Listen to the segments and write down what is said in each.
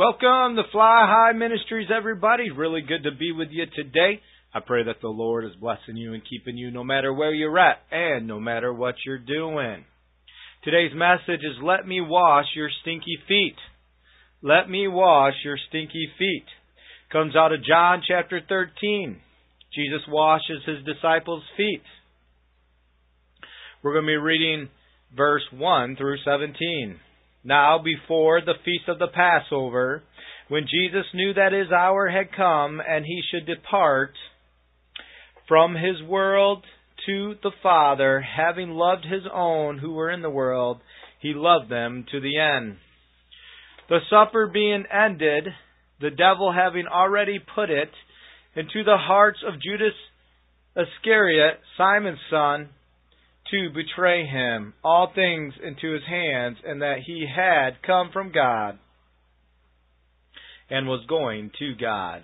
Welcome to Fly High Ministries, everybody. Really good to be with you today. I pray that the Lord is blessing you and keeping you no matter where you're at and no matter what you're doing. Today's message is Let Me Wash Your Stinky Feet. Let me wash your stinky feet. Comes out of John chapter 13. Jesus washes his disciples' feet. We're going to be reading verse 1 through 17. Now, before the feast of the Passover, when Jesus knew that his hour had come and he should depart from his world to the Father, having loved his own who were in the world, he loved them to the end. The supper being ended, the devil having already put it into the hearts of Judas Iscariot, Simon's son, to betray him, all things into his hands, and that he had come from God and was going to God.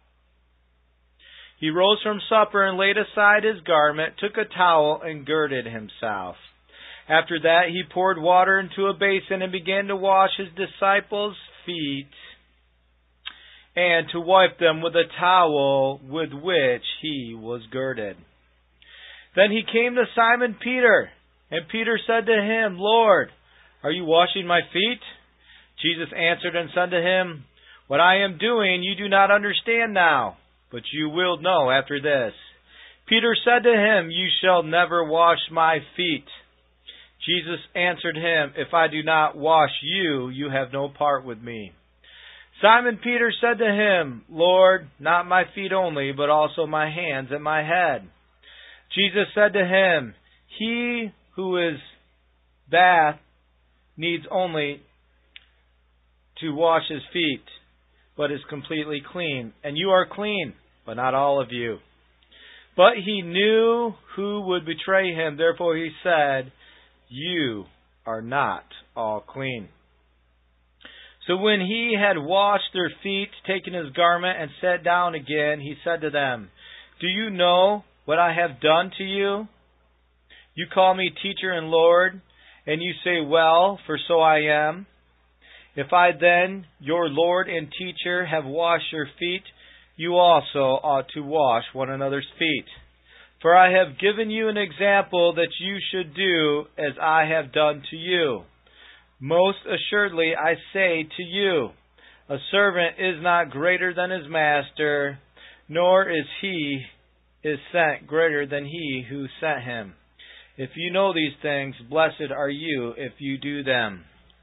He rose from supper and laid aside his garment, took a towel, and girded himself. After that he poured water into a basin and began to wash his disciples' feet and to wipe them with a towel with which he was girded. Then he came to Simon Peter, and Peter said to him, Lord, are you washing my feet? Jesus answered and said to him, What I am doing you do not understand now, but you will know after this. Peter said to him, You shall never wash my feet. Jesus answered him, If I do not wash you, you have no part with me. Simon Peter said to him, Lord, not my feet only, but also my hands and my head. Jesus said to him, He who is bath needs only to wash his feet, but is completely clean. And you are clean, but not all of you. But he knew who would betray him. Therefore he said, You are not all clean. So when he had washed their feet, taken his garment, and sat down again, he said to them, Do you know what I have done to you? You call me teacher and Lord, and you say, Well, for so I am. If I then, your Lord and teacher, have washed your feet, you also ought to wash one another's feet. For I have given you an example that you should do as I have done to you. Most assuredly I say to you, a servant is not greater than his master, nor is he is sent greater than he who sent him. If you know these things, blessed are you if you do them.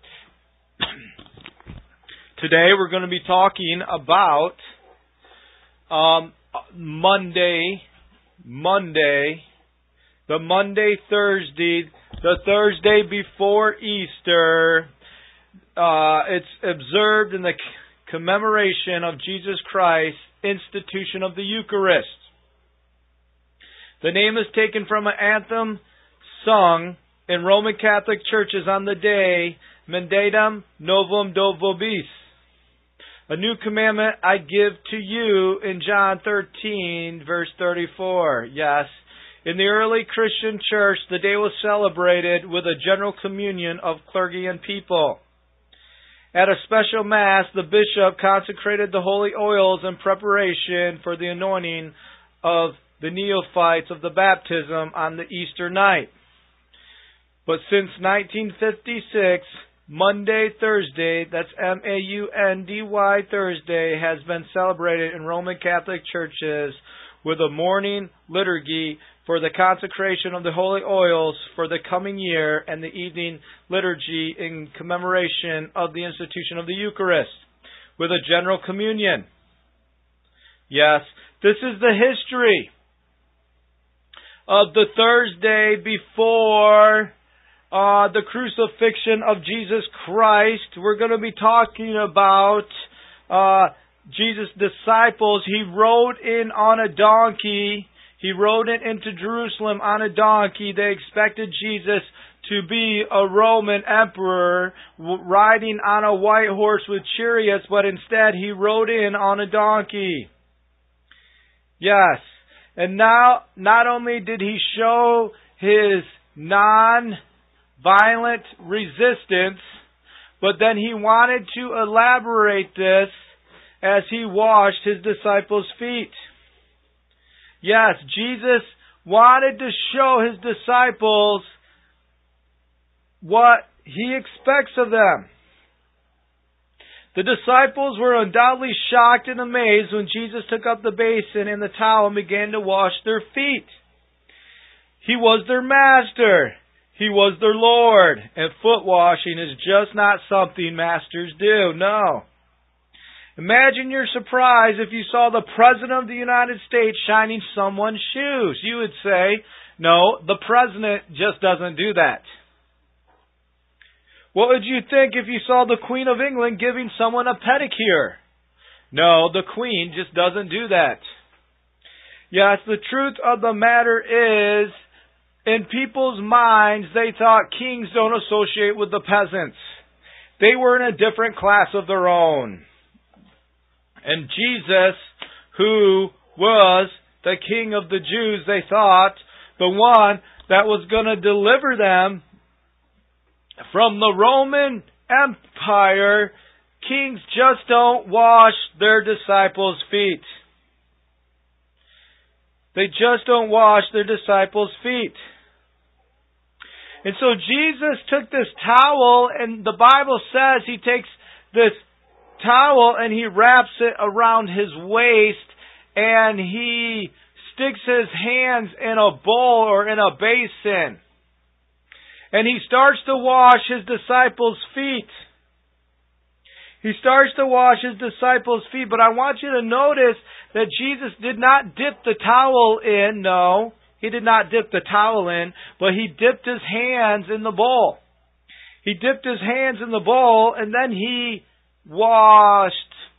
Today we're going to be talking about Thursday, the Thursday before Easter. It's observed in the commemoration of Jesus Christ's institution of the Eucharist. The name is taken from an anthem sung in Roman Catholic churches on the day Mandatum Novum do Vobis. A new commandment I give to you in John 13, verse 34. Yes, in the early Christian church, the day was celebrated with a general communion of clergy and people. At a special Mass, the bishop consecrated the holy oils in preparation for the anointing of the neophytes of the baptism on the Easter night. But since 1956, Maundy Thursday, that's Maundy Thursday, has been celebrated in Roman Catholic churches with a morning liturgy for the consecration of the holy oils for the coming year and the evening liturgy in commemoration of the institution of the Eucharist with a general communion. Yes, this is the history of the Thursday before the crucifixion of Jesus Christ. We're going to be talking about Jesus' disciples. He rode in on a donkey. He rode into Jerusalem on a donkey. They expected Jesus to be a Roman emperor riding on a white horse with chariots, but instead he rode in on a donkey. Yes. And now, not only did he show his non-violent resistance, But then he wanted to elaborate this as he washed his disciples' feet. Yes, Jesus wanted to show his disciples what he expects of them. The disciples were undoubtedly shocked and amazed when Jesus took up the basin and the towel and began to wash their feet. He was their master. He was their Lord. And foot washing is just not something masters do. No. Imagine your surprise if you saw the President of the United States shining someone's shoes. You would say, no, the President just doesn't do that. What would you think if you saw the Queen of England giving someone a pedicure? No, the Queen just doesn't do that. Yes, the truth of the matter is, in people's minds, they thought kings don't associate with the peasants. They were in a different class of their own. And Jesus, who was the King of the Jews, they thought, the one that was going to deliver them from the Roman Empire, kings just don't wash their disciples' feet. They just don't wash their disciples' feet. And so Jesus took this towel, and the Bible says he takes this towel and he wraps it around his waist, and he sticks his hands in a bowl or in a basin. And he starts to wash his disciples' feet. He starts to wash his disciples' feet. But I want you to notice that Jesus did not dip the towel in. No, he did not dip the towel in. But he dipped his hands in the bowl. He dipped his hands in the bowl and then he washed.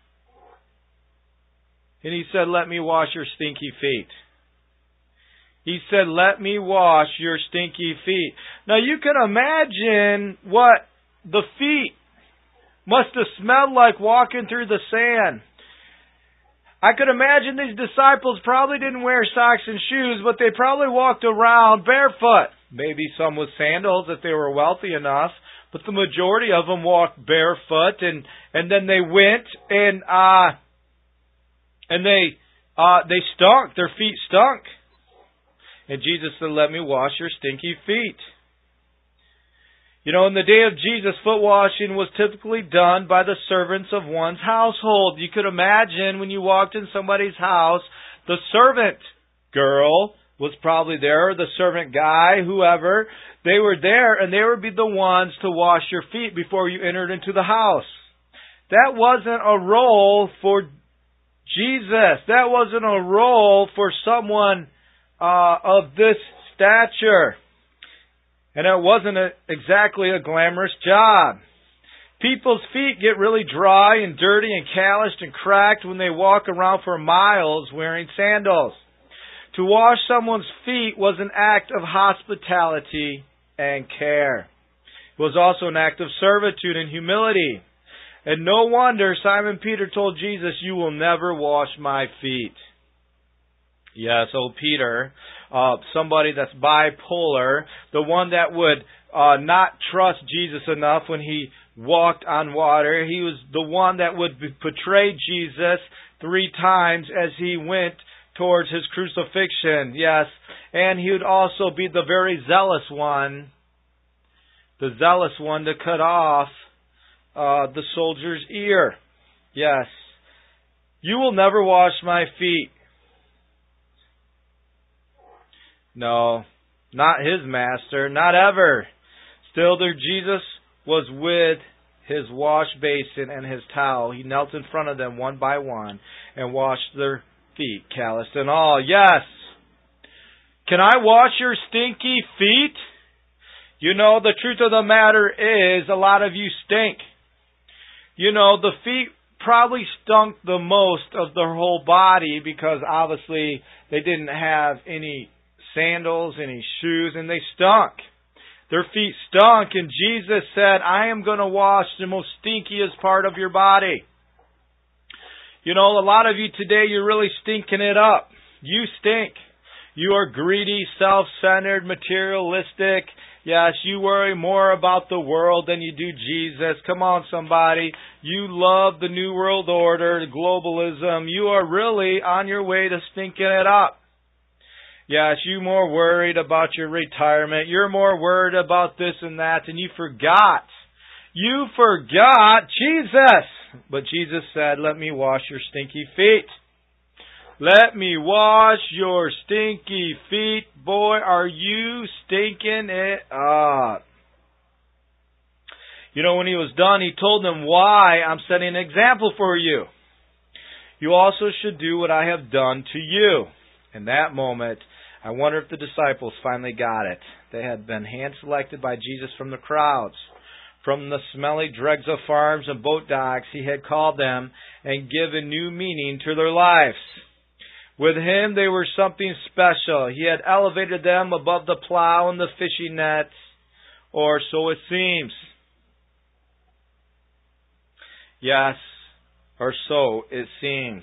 And he said, let me wash your stinky feet. He said, let me wash your stinky feet. Now you can imagine what the feet must have smelled like walking through the sand. I could imagine these disciples probably didn't wear socks and shoes, but they probably walked around barefoot. Maybe some with sandals if they were wealthy enough, but the majority of them walked barefoot, and then they went and they stunk. Their feet stunk. And Jesus said, let me wash your stinky feet. You know, in the day of Jesus, foot washing was typically done by the servants of one's household. You could imagine when you walked in somebody's house, the servant girl was probably there, or the servant guy, whoever. They were there, and they would be the ones to wash your feet before you entered into the house. That wasn't a role for Jesus. That wasn't a role for someone of this stature. And it wasn't exactly a glamorous job. People's feet get really dry and dirty and calloused and cracked when they walk around for miles wearing sandals. To wash someone's feet was an act of hospitality and care. It was also an act of servitude and humility. And no wonder Simon Peter told Jesus, you will never wash my feet. Yes, old Peter, somebody that's bipolar, the one that would not trust Jesus enough when he walked on water. He was the one that would betray Jesus 3 times as he went towards his crucifixion. Yes, and he would also be the very zealous one to cut off the soldier's ear. Yes, you will never wash my feet. No, not his master, not ever. Still there Jesus was with his wash basin and his towel. He knelt in front of them one by one and washed their feet, calloused and all. Yes. Can I wash your stinky feet? You know, the truth of the matter is a lot of you stink. You know, the feet probably stunk the most of their whole body because obviously they didn't have any sandals, any shoes, and they stunk. Their feet stunk, and Jesus said, I am going to wash the most stinkiest part of your body. You know, a lot of you today, you're really stinking it up. You stink. You are greedy, self-centered, materialistic. Yes, you worry more about the world than you do Jesus. Come on, somebody. You love the New World Order, globalism. You are really on your way to stinking it up. Yes, you're more worried about your retirement. You're more worried about this and that, and you forgot. You forgot Jesus. But Jesus said, let me wash your stinky feet. Let me wash your stinky feet. Boy, are you stinking it up. You know, when he was done, he told them why I'm setting an example for you. You also should do what I have done to you. In that moment, I wonder if the disciples finally got it. They had been hand-selected by Jesus from the crowds. From the smelly dregs of farms and boat docks, he had called them and given new meaning to their lives. With him, they were something special. He had elevated them above the plow and the fishing nets, or so it seems. Yes, or so it seems.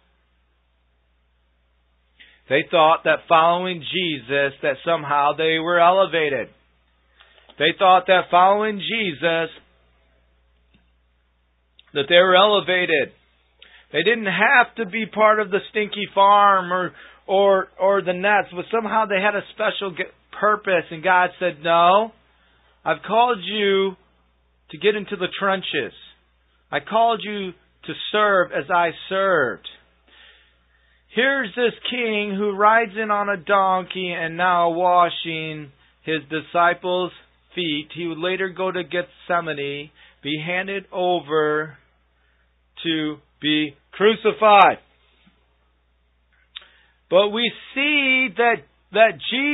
They thought that following Jesus, that somehow they were elevated. They thought that following Jesus, that they were elevated. They didn't have to be part of the stinky farm or the nets, but somehow they had a special purpose. And God said, no, I've called you to get into the trenches. I called you to serve as I served. Here's this king who rides in on a donkey and now washing his disciples' feet. He would later go to Gethsemane, be handed over to be crucified. But we see that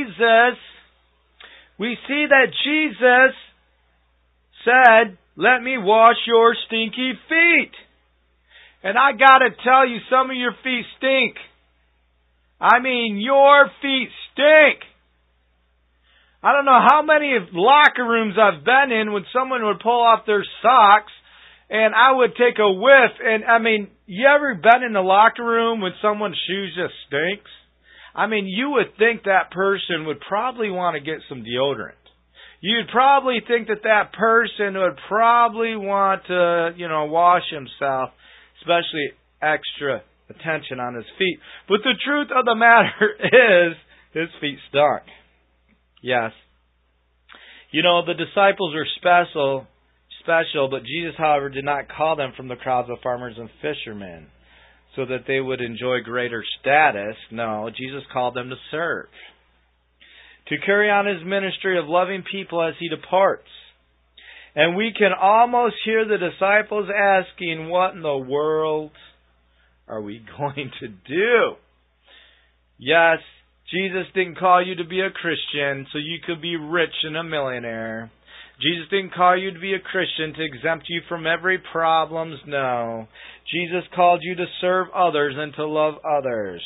Jesus said, let me wash your stinky feet. And I gotta tell you, some of your feet stink. I mean, your feet stink. I don't know how many locker rooms I've been in when someone would pull off their socks and I would take a whiff. And I mean, you ever been in the locker room when someone's shoes just stinks? I mean, you would think that person would probably want to get some deodorant. You'd probably think that person would probably want to, wash himself, especially extra attention on his feet. But the truth of the matter is, his feet stunk. Yes. The disciples were special, but Jesus, however, did not call them from the crowds of farmers and fishermen so that they would enjoy greater status. No, Jesus called them to serve, to carry on his ministry of loving people as he departs. And we can almost hear the disciples asking, what in the world are we going to do? Yes, Jesus didn't call you to be a Christian so you could be rich and a millionaire. Jesus didn't call you to be a Christian to exempt you from every problem. No. Jesus called you to serve others and to love others.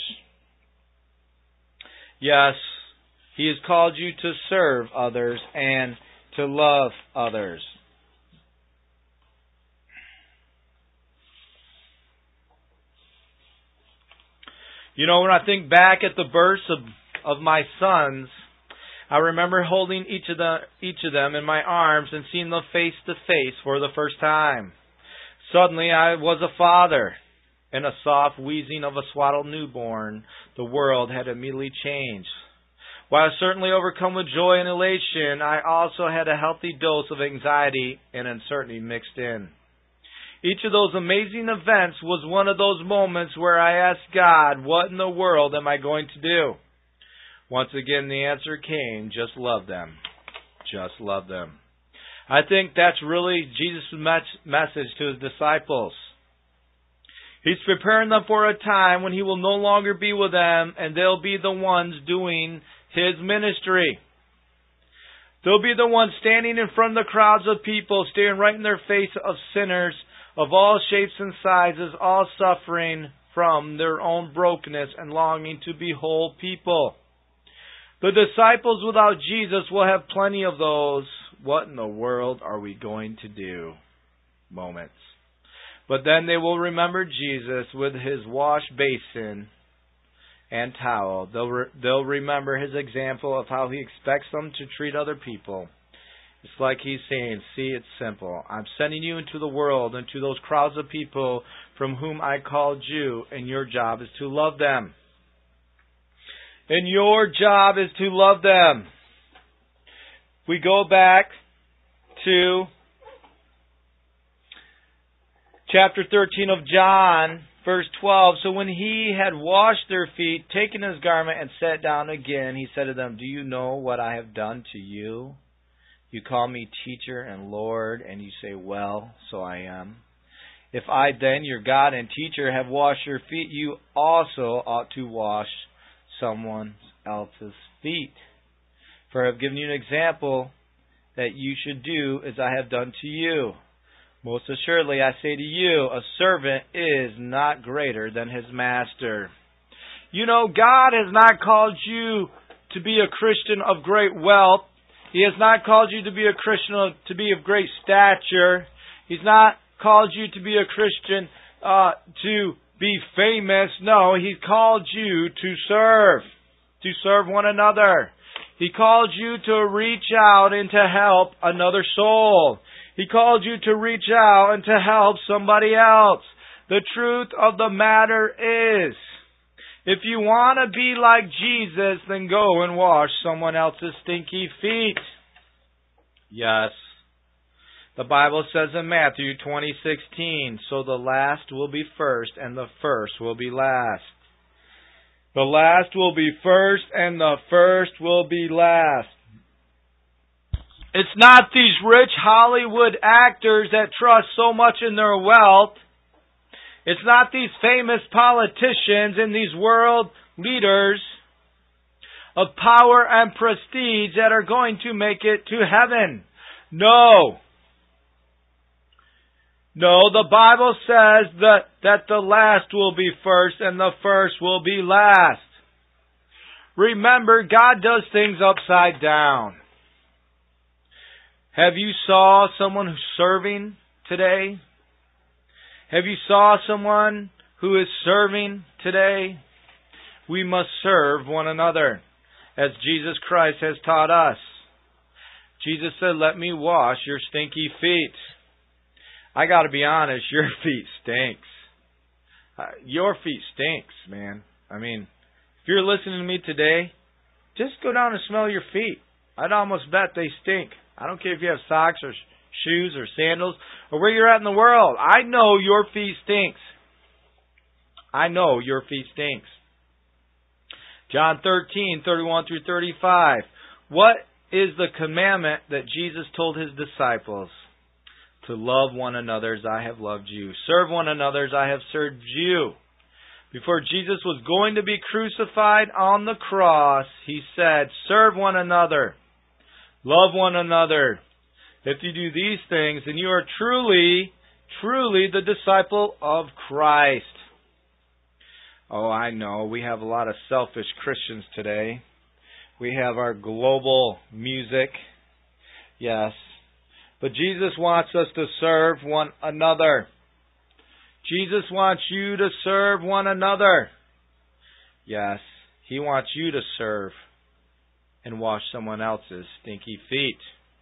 Yes, he has called you to serve others and to love others. When I think back at the births of my sons, I remember holding each of them in my arms and seeing them face to face for the first time. Suddenly I was a father. In a soft wheezing of a swaddled newborn, the world had immediately changed. While I was certainly overcome with joy and elation, I also had a healthy dose of anxiety and uncertainty mixed in. Each of those amazing events was one of those moments where I asked God, what in the world am I going to do? Once again, the answer came, just love them. Just love them. I think that's really Jesus' message to his disciples. He's preparing them for a time when he will no longer be with them and they'll be the ones doing his ministry. They'll be the ones standing in front of the crowds of people, staring right in their face of sinners of all shapes and sizes, all suffering from their own brokenness and longing to be whole people. The disciples without Jesus will have plenty of those, what in the world are we going to do moments. But then they will remember Jesus with his wash basin and towel. They'll remember his example of how he expects them to treat other people. It's like he's saying, see, it's simple. I'm sending you into the world, into those crowds of people from whom I called you, and your job is to love them. And your job is to love them. We go back to chapter 13 of John, verse 12. So when he had washed their feet, taken his garment, and sat down again, he said to them, do you know what I have done to you? You call me teacher and Lord, and you say, well, so I am. If I then, your God and teacher, have washed your feet, you also ought to wash someone else's feet. For I have given you an example that you should do as I have done to you. Most assuredly, I say to you, a servant is not greater than his master. You know, God has not called you to be a Christian of great wealth. He has not called you to be a Christian to be of great stature. He's not called you to be a Christian to be famous. No, He called you to serve one another. He called you to reach out and to help another soul. He called you to reach out and to help somebody else. The truth of the matter is, if you want to be like Jesus, then go and wash someone else's stinky feet. Yes. The Bible says in Matthew 20:16, so the last will be first and the first will be last. The last will be first and the first will be last. It's not these rich Hollywood actors that trust so much in their wealth. It's not these famous politicians and these world leaders of power and prestige that are going to make it to heaven. No. No, the Bible says that the last will be first and the first will be last. Remember, God does things upside down. Have you saw someone who's serving today? Have you saw someone who is serving today? We must serve one another, as Jesus Christ has taught us. Jesus said, let me wash your stinky feet. I got to be honest, your feet stinks. Your feet stinks, man. I mean, if you're listening to me today, just go down and smell your feet. I'd almost bet they stink. I don't care if you have socks or shoes or sandals or where you're at in the world. I know your feet stinks. I know your feet stinks. John 13:31 through 35. What is the commandment that Jesus told His disciples? To love one another as I have loved you. Serve one another as I have served you. Before Jesus was going to be crucified on the cross, He said, serve one another. Love one another. If you do these things, then you are truly, truly the disciple of Christ. Oh, I know. We have a lot of selfish Christians today. We have our global music. Yes. But Jesus wants us to serve one another. Jesus wants you to serve one another. Yes. He wants you to serve and wash someone else's stinky feet.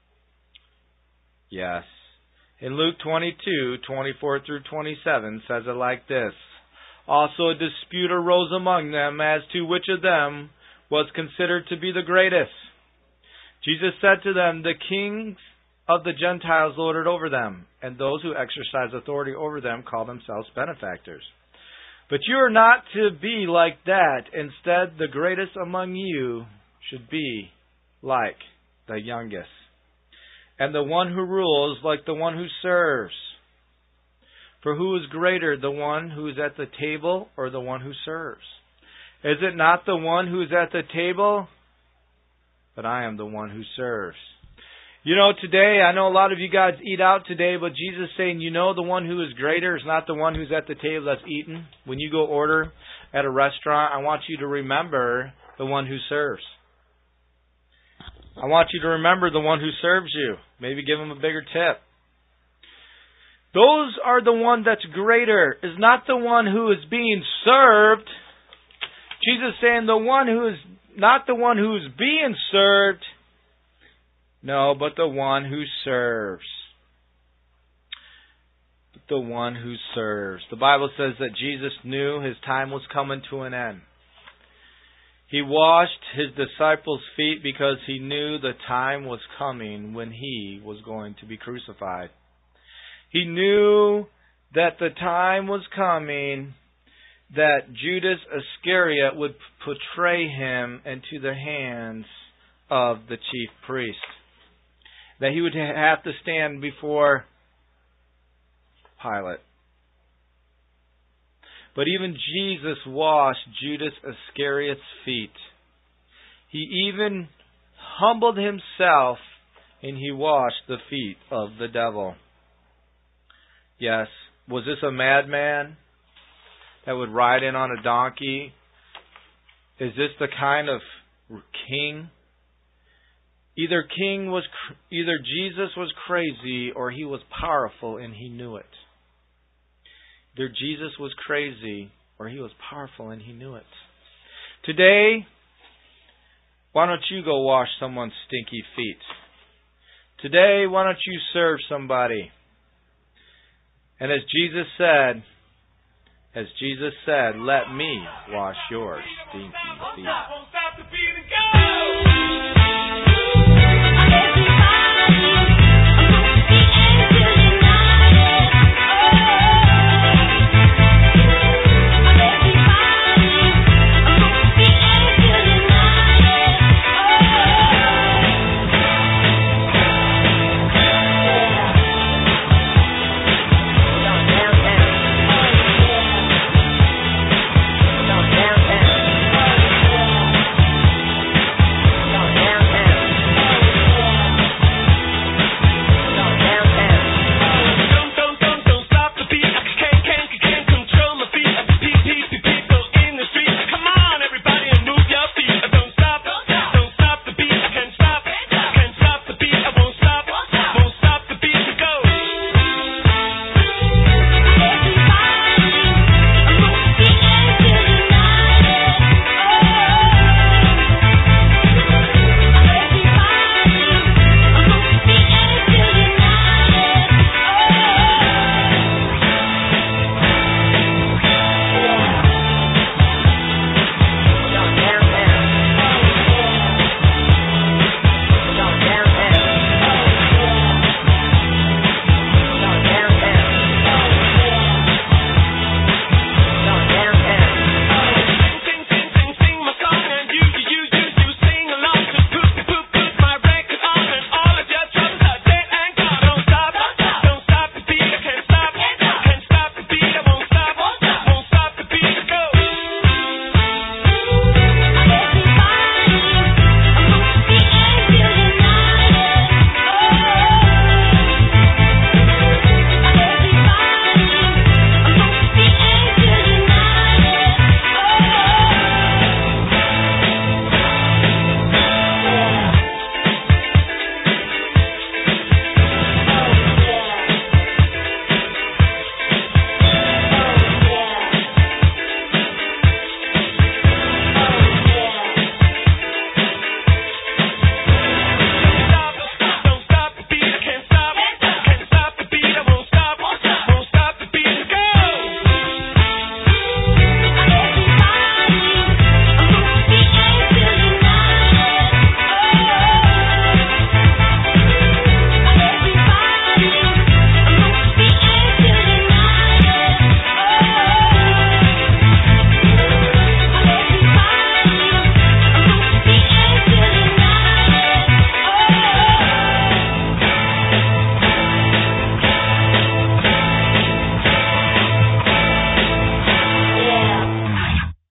Yes. In Luke 22:24 through 27 says it like this. Also a dispute arose among them as to which of them was considered to be the greatest. Jesus said to them, the kings of the Gentiles lord it over them, and those who exercise authority over them call themselves benefactors. But you are not to be like that. Instead, the greatest among you should be like the youngest, and the one who rules like the one who serves. For who is greater, the one who is at the table or the one who serves? Is it not the one who is at the table? But I am the one who serves. You know, today, I know a lot of you guys eat out today, but Jesus is saying, you know, the one who is greater is not the one who's at the table that's eating. When you go order at a restaurant, I want you to remember the one who serves. I want you to remember the one who serves you. Maybe give him a bigger tip. Those are the one that's greater, is not the one who is being served. Jesus saying the one who is not the one who is being served, no, but the one who serves. The one who serves. The Bible says that Jesus knew His time was coming to an end. He washed His disciples' feet because He knew the time was coming when He was going to be crucified. He knew that the time was coming that Judas Iscariot would betray Him into the hands of the chief priest. That He would have to stand before Pilate. But even Jesus washed Judas Iscariot's feet. He even humbled Himself and He washed the feet of the devil. Yes, was this a madman that would ride in on a donkey? Is this the kind of king? Either Jesus was crazy or He was powerful and He knew it. Either Jesus was crazy or He was powerful and He knew it. Today, why don't you go wash someone's stinky feet? Today, why don't you serve somebody? And as Jesus said, let me wash your stinky feet.